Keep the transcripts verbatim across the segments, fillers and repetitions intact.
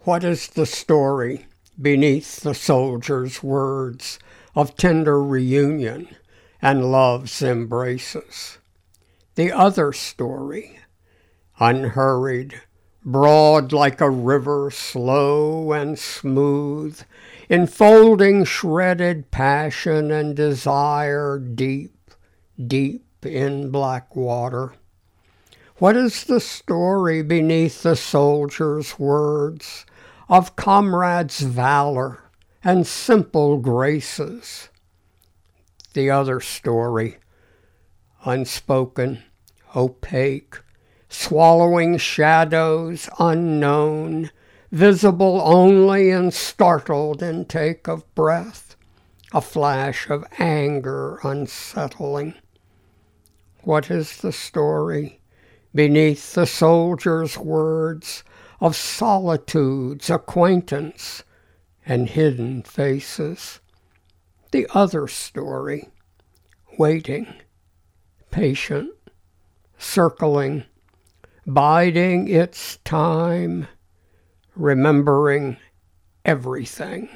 What is the story beneath the soldier's words of tender reunion and love's embraces? The other story, unhurried, broad like a river, slow and smooth, enfolding shredded passion and desire deep, deep in black water. What is the story beneath the soldier's words of comrades' valor and simple graces? The other story, unspoken, opaque, swallowing shadows unknown, visible only in startled intake of breath, a flash of anger unsettling. What is the story beneath the soldier's words of solitude's acquaintance and hidden faces? The other story, waiting, patient, circling, biding its time, remembering everything.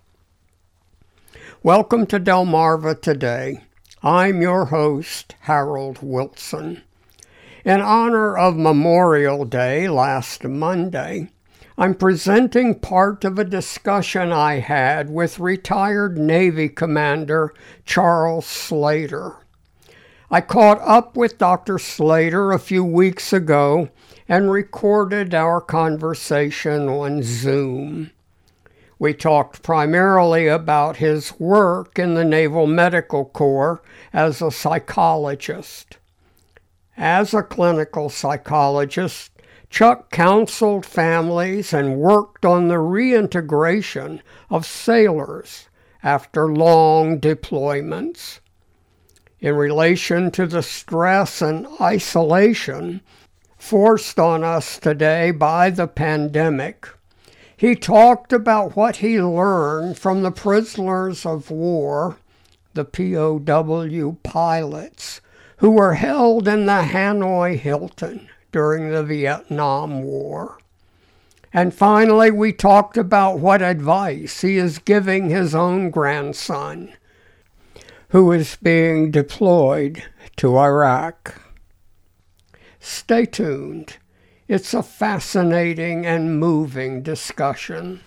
Welcome to Delmarva Today. I'm your host, Harold Wilson. In honor of Memorial Day last Monday, I'm presenting part of a discussion I had with retired Navy Commander Charles Slater. I caught up with Doctor Slater a few weeks ago and recorded our conversation on Zoom. We talked primarily about his work in the Naval Medical Corps as a psychologist. As a clinical psychologist, Chuck counseled families and worked on the reintegration of sailors after long deployments. In relation to the stress and isolation forced on us today by the pandemic, he talked about what he learned from the prisoners of war, the P O W pilots, who were held in the Hanoi Hilton during the Vietnam War. And finally, we talked about what advice he is giving his own grandson, who is being deployed to Iraq. Stay tuned. It's a fascinating and moving discussion.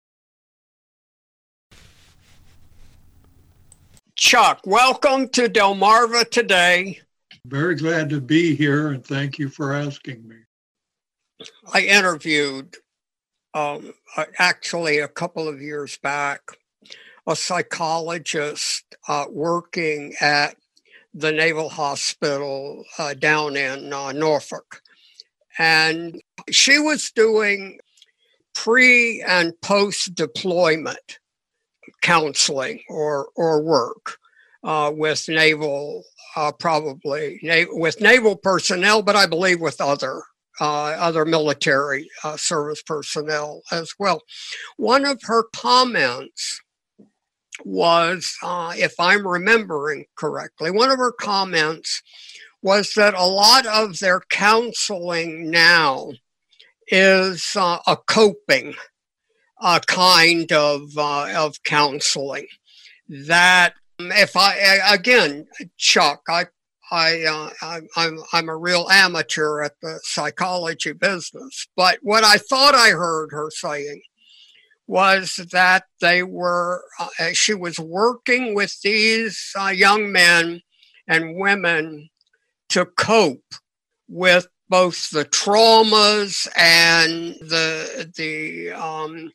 Chuck, welcome to Delmarva Today. Very glad to be here, and thank you for asking me. I interviewed, um, actually a couple of years back, a psychologist uh, working at the Naval Hospital uh, down in uh, Norfolk. And she was doing pre- and post-deployment counseling or, or work uh, with naval, uh, probably na- with naval personnel, but I believe with other uh, other military uh, service personnel as well. One of her comments was, uh, if I'm remembering correctly, one of her comments was that a lot of their counseling now is uh, a coping uh, kind of uh, of counseling. That if I again, Chuck, I I uh, I I'm I'm a real amateur at the psychology business, but what I thought I heard her saying was that they were, uh, she was working with these uh, young men and women to cope with both the traumas and the the um,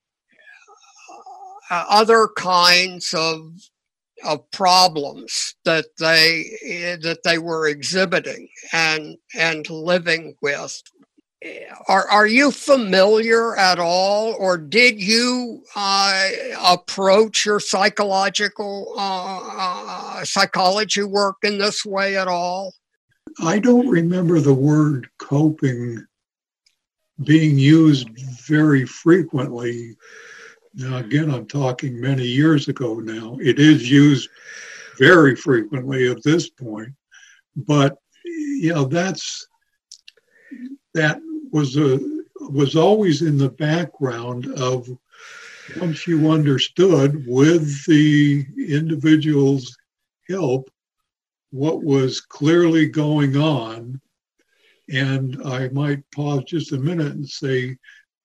uh, other kinds of of problems that they that they were exhibiting and and living with. Are are you familiar at all, or did you uh, approach your psychological uh, uh, psychology work in this way at all? I don't remember the word coping being used very frequently. Now, again, I'm talking many years ago now. It is used very frequently at this point, but you know that's that was a was always in the background of, once you understood with the individual's help what was clearly going on. And I might pause just a minute and say,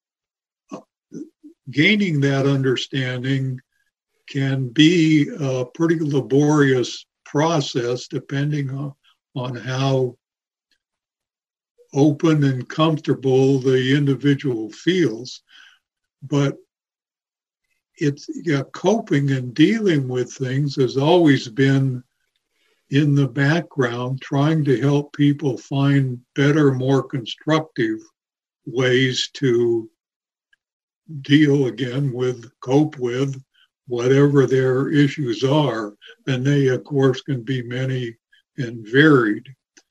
gaining that understanding can be a pretty laborious process depending on, on how open and comfortable the individual feels. But it's, yeah, coping and dealing with things has always been in the background, trying to help people find better, more constructive ways to deal again with, cope with whatever their issues are. And they, of course, can be many and varied.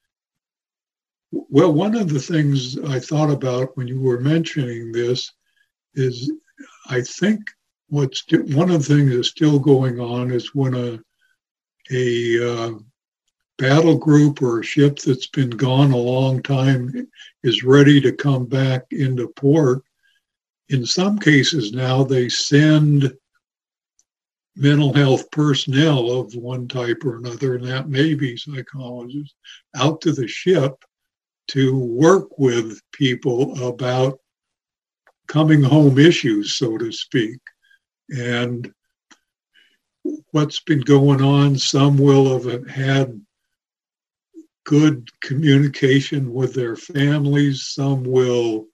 Well, one of the things I thought about when you were mentioning this is, I think what's one of the things that's still going on is when a a uh, battle group or a ship that's been gone a long time is ready to come back into port. In some cases now, they send mental health personnel of one type or another, and that may be psychologists, out to the ship to work with people about coming home issues, so to speak. And what's been going on, some will have had good communication with their families, some will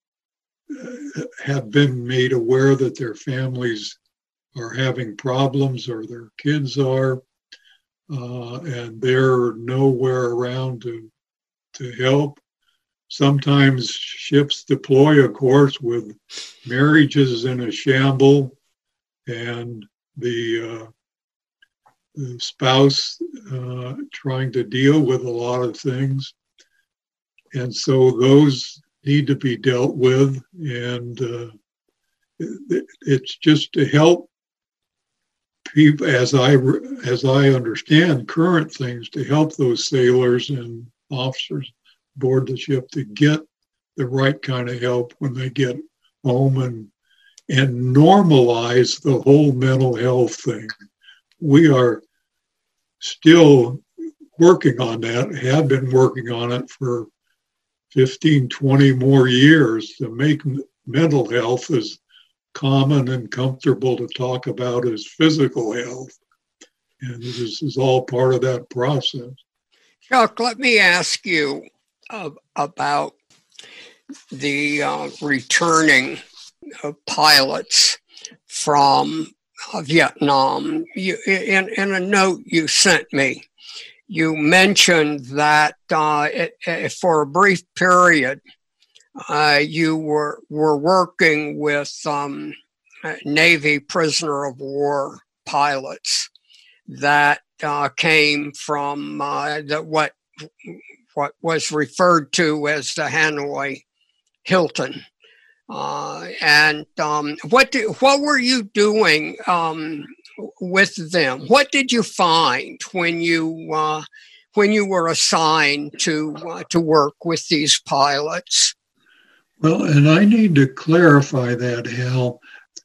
have been made aware that their families are having problems or their kids are, uh, and they're nowhere around to, to help. Sometimes ships deploy, of course, with marriages in a shamble, and the, uh, the spouse uh, trying to deal with a lot of things. And so those need to be dealt with, and uh, it, it's just to help people, as I, as I understand current things, to help those sailors and officers aboard the ship to get the right kind of help when they get home, and and normalize the whole mental health thing. We are still working on that, have been working on it for fifteen, twenty more years to make mental health as common and comfortable to talk about as physical health. And this is all part of that process. Chuck, let me ask you uh, about the uh, returning uh, pilots from uh, Vietnam. You, in, in a note you sent me, you mentioned that uh, it, it, for a brief period, uh, you were were working with um, Navy prisoner of war pilots that uh, came from uh, the, what what was referred to as the Hanoi Hilton. Uh, and um, what do, what were you doing um, with them? What did you find when you uh, when you were assigned to uh, to work with these pilots? Well, and I need to clarify that, Hal.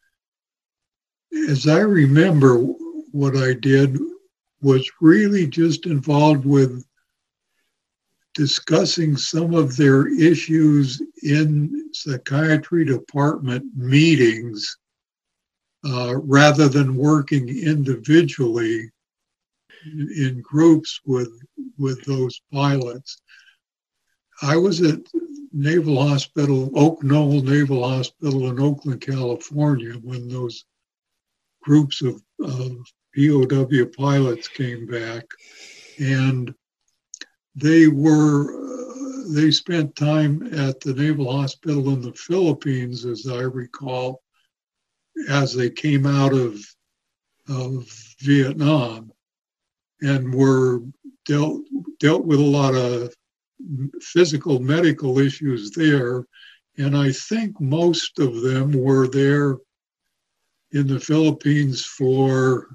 As I remember, what I did was really just involved with discussing some of their issues in psychiatry department meetings, uh, rather than working individually in groups with with those pilots. I was at Naval Hospital, Oak Knoll Naval Hospital in Oakland, California, when those groups of, of P O W pilots came back, and they were, uh, they spent time at the Naval Hospital in the Philippines, as I recall, as they came out of, of Vietnam, and were dealt, dealt with a lot of physical medical issues there. And I think most of them were there in the Philippines for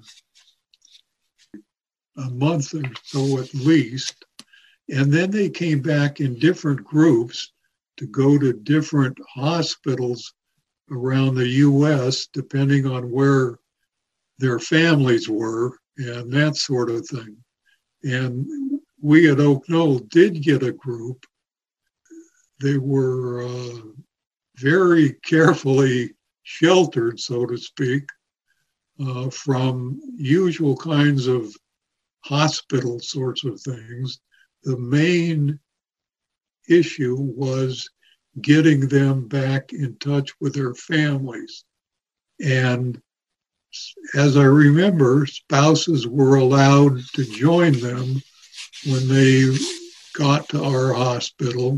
a month or so at least. And then they came back in different groups to go to different hospitals around the U S, depending on where their families were and that sort of thing. And we at Oak Knoll did get a group. They were uh, very carefully sheltered, so to speak, uh, from usual kinds of hospital sorts of things. The main issue was getting them back in touch with their families. And as I remember, spouses were allowed to join them when they got to our hospital.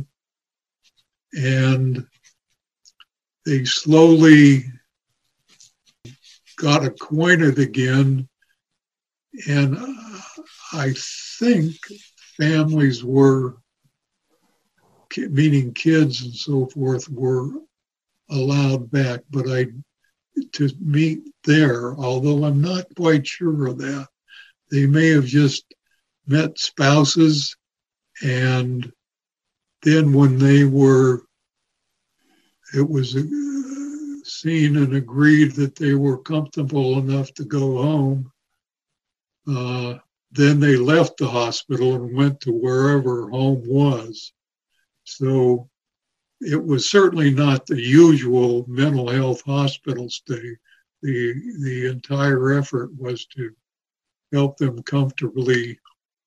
And they slowly got acquainted again. And I think families were, meaning kids and so forth, were allowed back. But I, to meet there, although I'm not quite sure of that, they may have just met spouses, and then when they were, it was uh, seen and agreed that they were comfortable enough to go home, uh, then they left the hospital and went to wherever home was. So it was certainly not the usual mental health hospital stay. The, the entire effort was to help them comfortably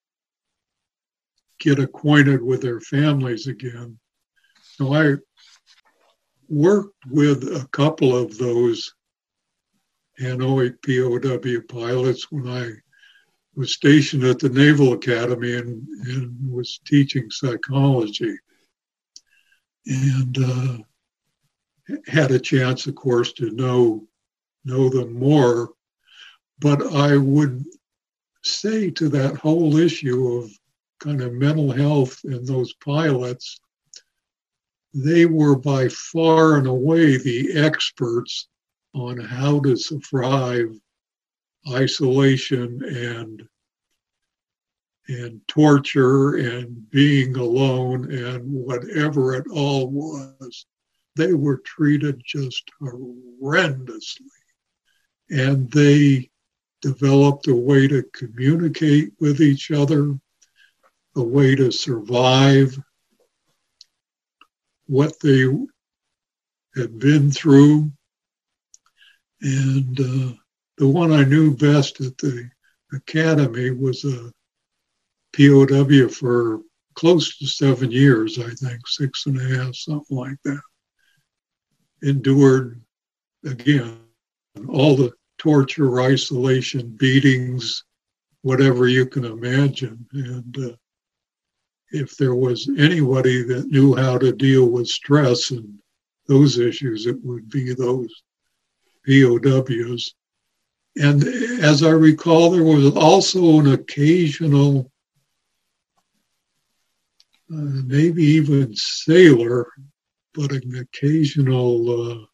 get acquainted with their families again. So I worked with a couple of those Hanoi P O W pilots when I was stationed at the Naval Academy and, and was teaching psychology. And uh, had a chance, of course, to know, know them more. But I would say to that whole issue of kind of mental health in those pilots, they were by far and away the experts on how to survive isolation and and torture and being alone and whatever it all was. They were treated just horrendously. And they developed a way to communicate with each other, a way to survive what they had been through. And uh, the one I knew best at the academy was a P O W for close to seven years, I think, six and a half, something like that. Endured, again, all the torture, isolation, beatings, whatever you can imagine. And uh, if there was anybody that knew how to deal with stress and those issues, it would be those P O Ws. And as I recall, there was also an occasional, uh, maybe even sailor, but an occasional uh,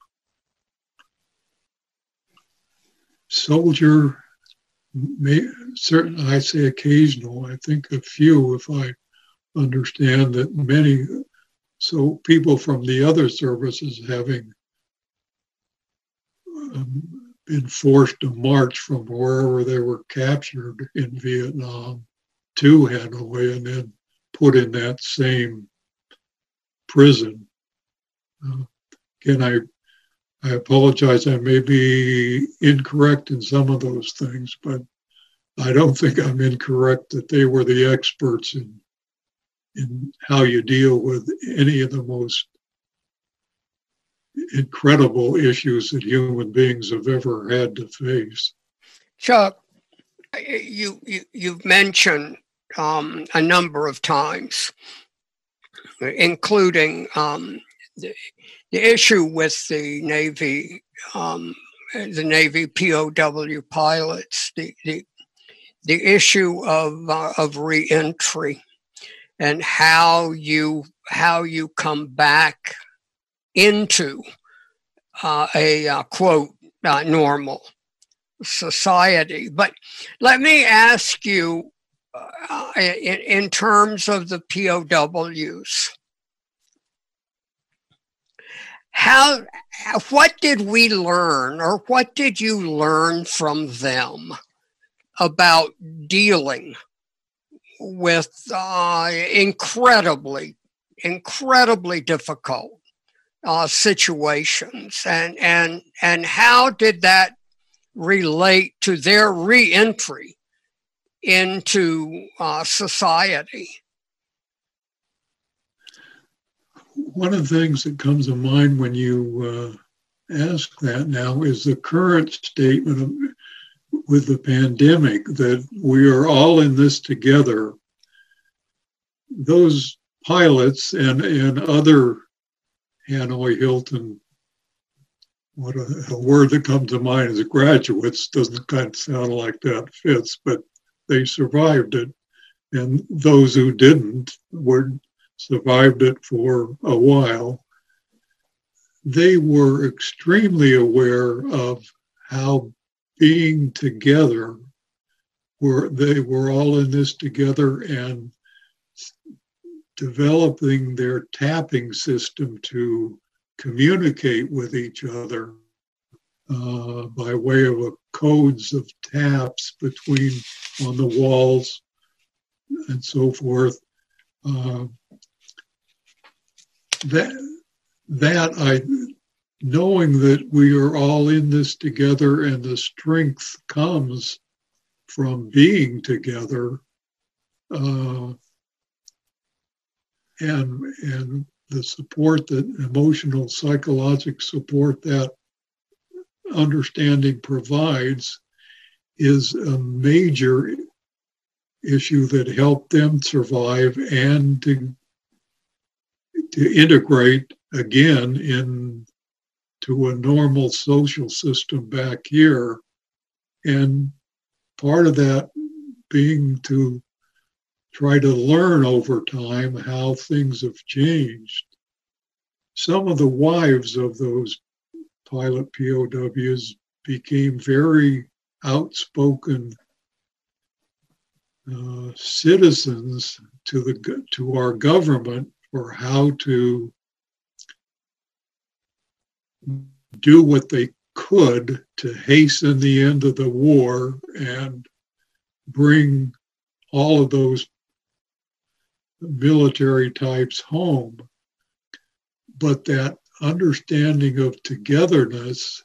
soldier, may, certain, I say occasional, I think a few, if I understand that many, so people from the other services having um, been forced to march from wherever they were captured in Vietnam to Hanoi and then put in that same prison. Uh, again, I I apologize, I may be incorrect in some of those things, but I don't think I'm incorrect that they were the experts in in how you deal with any of the most incredible issues that human beings have ever had to face. Chuck, you, you, you've mentioned um, a number of times, including um, the, the issue with the Navy, um, the Navy P O W pilots, the, the, the issue of, uh, of reentry, and how you how you come back into uh, a uh, quote uh, normal society. But let me ask you, uh, in, in terms of the P O Ws, how, what did we learn, or what did you learn from them about dealing with uh, incredibly, incredibly difficult uh, situations, and and and how did that relate to their reentry into uh, society? One of the things that comes to mind when you uh, ask that now is the current statement of, with the pandemic, that we are all in this together. Those pilots and, and other Hanoi Hilton, what a, a word that comes to mind is graduates, doesn't kind of sound like that fits, but they survived it. And those who didn't were survived it for a while. They were extremely aware of how being together, were they were all in this together, and developing their tapping system to communicate with each other uh, by way of a codes of taps between on the walls and so forth. Uh, that that I knowing that we are all in this together, and the strength comes from being together, uh, and and the support, that emotional, psychological support that understanding provides, is a major issue that helped them survive and to to integrate again into a normal social system back here. And part of that being to try to learn over time how things have changed. Some of the wives of those pilot P O Ws became very outspoken uh, citizens to the to our government for how to do what they could to hasten the end of the war and bring all of those military types home. But that understanding of togetherness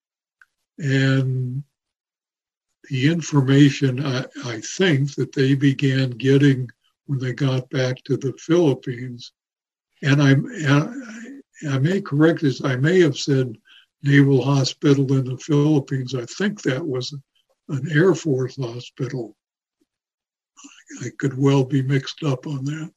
and the information, I, I think, that they began getting when they got back to the Philippines, and I, I may correct this, I may have said Naval Hospital in the Philippines. I think that was an Air Force hospital. I could well be mixed up on that.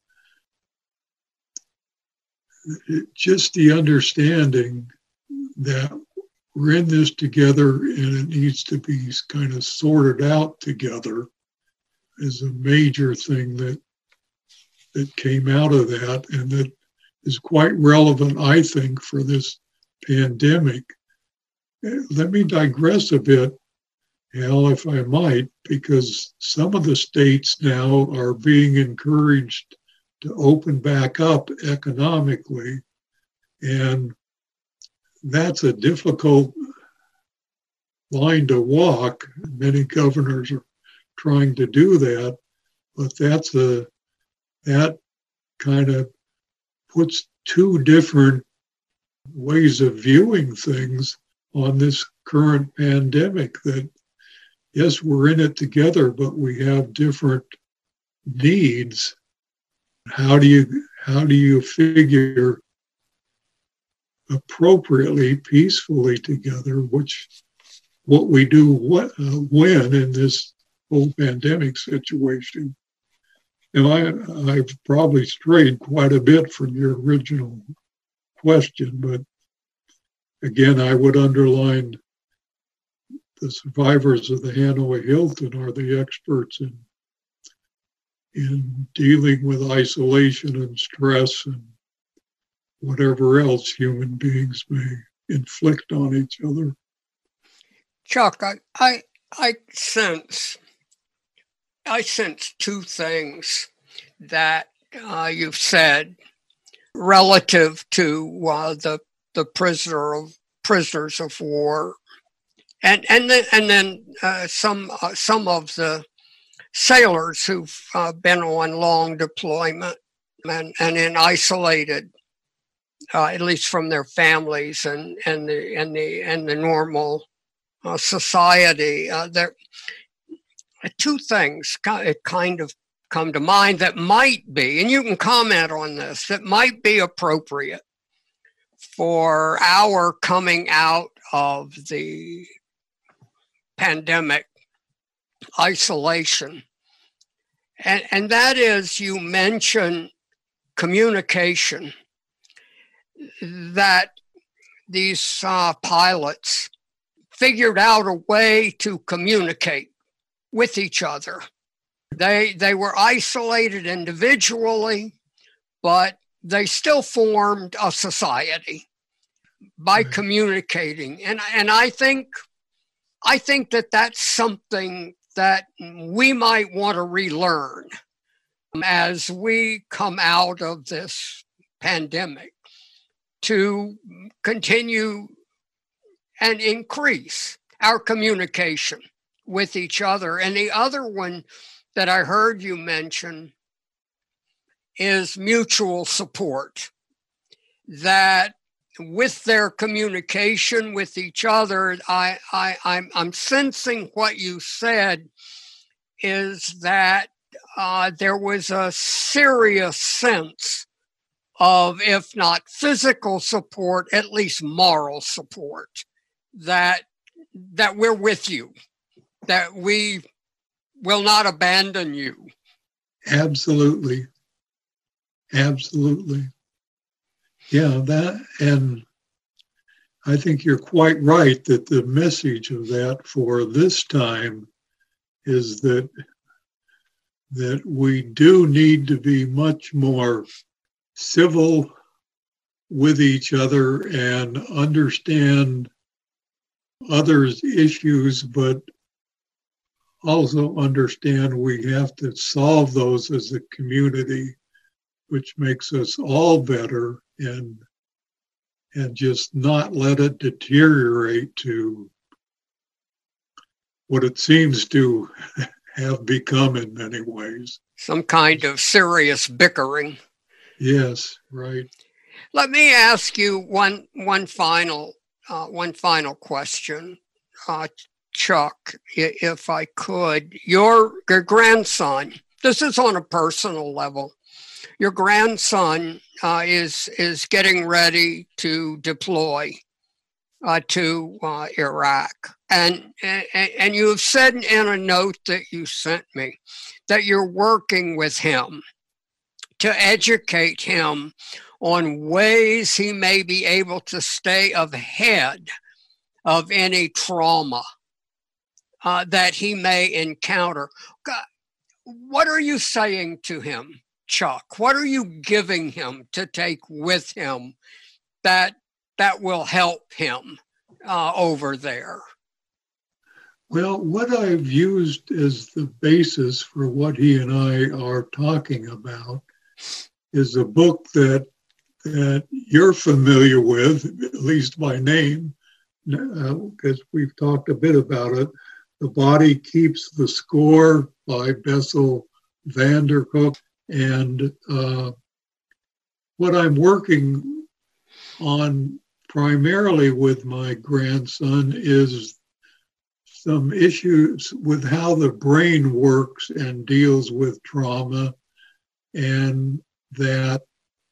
It, just the understanding that we're in this together and it needs to be kind of sorted out together is a major thing that that came out of that, and that is quite relevant, I think, for this pandemic. Let me digress a bit, Hal, if I might, because some of the states now are being encouraged to open back up economically, and that's a difficult line to walk. Many governors are trying to do that, but that's a that kind of puts two different ways of viewing things on this current pandemic, that yes, we're in it together, but we have different needs. How do you how do you figure appropriately, peacefully together, which what we do what, uh, when in this whole pandemic situation? And I, I've probably strayed quite a bit from your original question, but again, I would underline the survivors of the Hanoi Hilton are the experts in, in dealing with isolation and stress and whatever else human beings may inflict on each other. Chuck, I, I, I sense I sense two things that uh, you've said relative to uh, the the prisoner of prisoners of war, and and then and then uh, some uh, some of the sailors who've uh, been on long deployment and and in isolated, uh, at least from their families and and the and the and the normal uh, society. Uh, there, two things kind of come to mind that might be, and you can comment on this, that might be appropriate for our coming out of the pandemic isolation. And, and that is, you mention communication, that these uh, pilots figured out a way to communicate with each other. They, they were isolated individually, but they still formed a society by right. communicating. And, and I think, I think that that's something that we might want to relearn as we come out of this pandemic, to continue and increase our communication with each other. And the other one that I heard you mention is mutual support, that with their communication with each other, I, I, I'm, I'm sensing what you said is that uh, there was a serious sense of, if not physical support, at least moral support, that, that we're with you, that we will not abandon you. Absolutely. Absolutely. Yeah, that, and I think you're quite right that the message of that for this time is that that we do need to be much more civil with each other and understand others' issues, but also understand we have to solve those as a community, which makes us all better, and and just not let it deteriorate to what it seems to have become in many ways. Some kind of serious bickering. Yes, right. Let me ask you one one final uh, one final question, uh, Chuck, if I could. Your your grandson. This is on a personal level. Your grandson uh, is is getting ready to deploy uh, to uh, Iraq, and, and and you have said in a note that you sent me that you're working with him to educate him on ways he may be able to stay ahead of any trauma uh, that he may encounter. God, what are you saying to him, Chuck? What are you giving him to take with him that that will help him uh, over there? Well, what I've used as the basis for what he and I are talking about is a book that that you're familiar with, at least by name, because uh, we've talked a bit about it. The Body Keeps the Score by Bessel van der Kolk. And uh, what I'm working on primarily with my grandson is some issues with how the brain works and deals with trauma, and that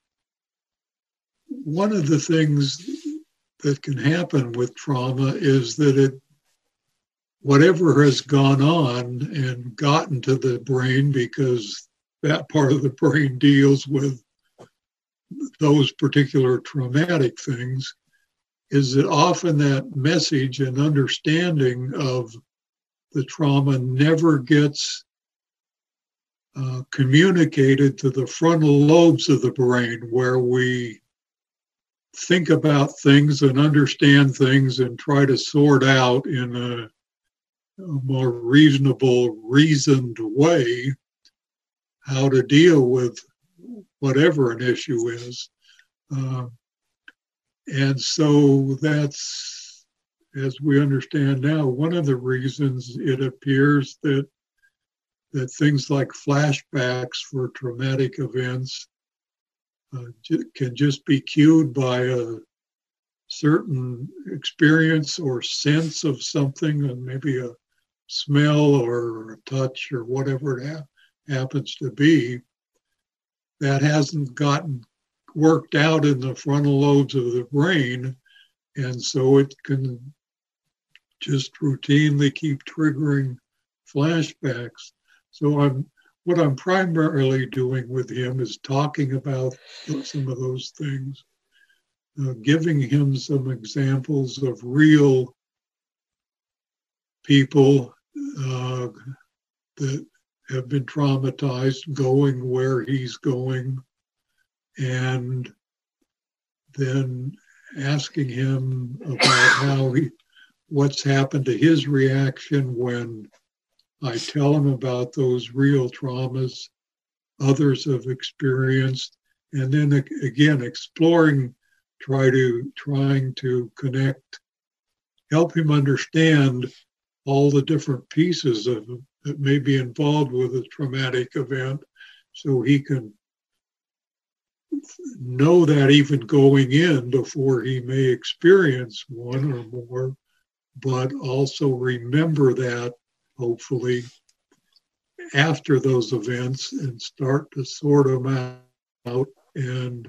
one of the things that can happen with trauma is that it, whatever has gone on and gotten to the brain, because that part of the brain deals with those particular traumatic things, is that often that message and understanding of the trauma never gets uh, communicated to the frontal lobes of the brain, where we think about things and understand things and try to sort out in a, a more reasonable, reasoned way how to deal with whatever an issue is. Uh, And so that's, as we understand now, one of the reasons it appears that that things like flashbacks for traumatic events uh, can just be cued by a certain experience or sense of something, and maybe a smell or a touch or whatever it ha- happens to be, that hasn't gotten worked out in the frontal lobes of the brain. And so it can just routinely keep triggering flashbacks. So I'm what I'm primarily doing with him is talking about some of those things, uh, giving him some examples of real people uh, that have been traumatized going where he's going, and then asking him about how he, what's happened to his reaction when I tell him about those real traumas others have experienced, and then again exploring, try to trying to connect, help him understand all the different pieces of that may be involved with a traumatic event, so he can know that even going in before he may experience one or more, but also remember that hopefully after those events and start to sort them out and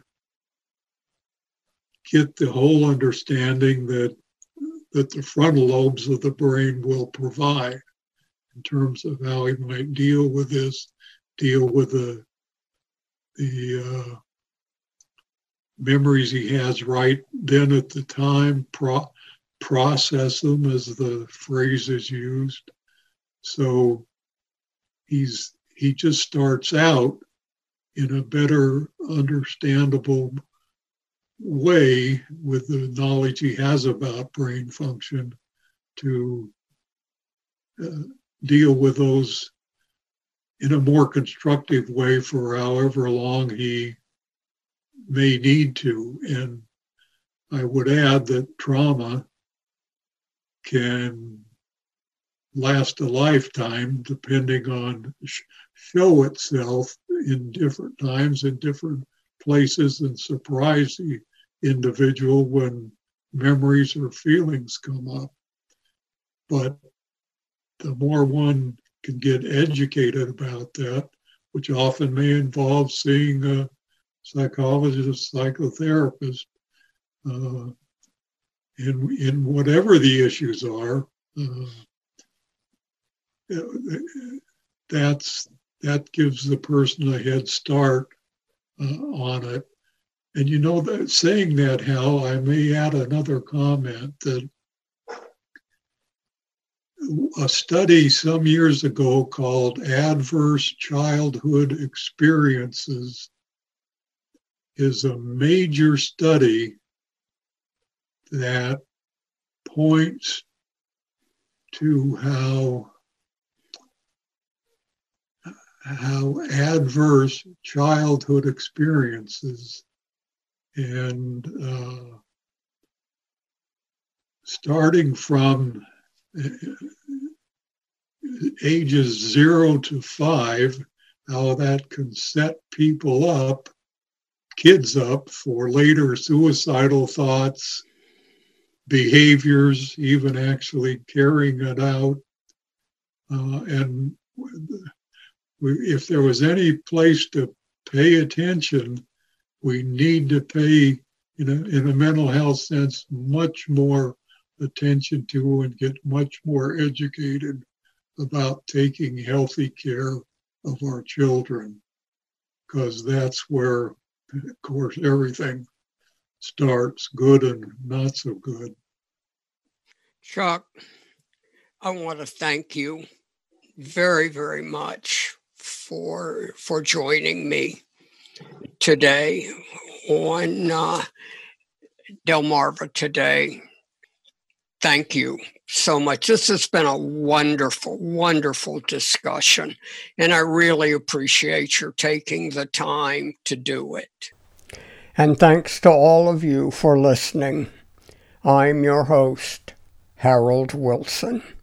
get the whole understanding that that the frontal lobes of the brain will provide in terms of how he might deal with this, deal with the the uh, memories he has right then at the time, pro- process them as the phrase is used. So he's he just starts out in a better understandable way with the knowledge he has about brain function to uh, deal with those in a more constructive way for however long he may need to. And I would add that trauma can last a lifetime depending on show itself in different times in different places and surprise the individual when memories or feelings come up. But the more one can get educated about that, which often may involve seeing a psychologist, psychotherapist, uh, in, in whatever the issues are, uh, that's that gives the person a head start uh, on it. And you know, that saying that, Hal, I may add another comment that a study some years ago called Adverse Childhood Experiences is a major study that points to how how adverse childhood experiences and uh, starting from ages zero to five, how that can set people up, kids up for later suicidal thoughts, behaviors, even actually carrying it out. Uh, and if there was any place to pay attention, we need to pay, you know, in a mental health sense, much more attention to and get much more educated about taking healthy care of our children, because that's where, of course, everything starts, good and not so good. Chuck, I want to thank you very, very much for for joining me today on uh, Delmarva Today. Thank you so much. This has been a wonderful, wonderful discussion, and I really appreciate your taking the time to do it. And thanks to all of you for listening. I'm your host, Harold Wilson.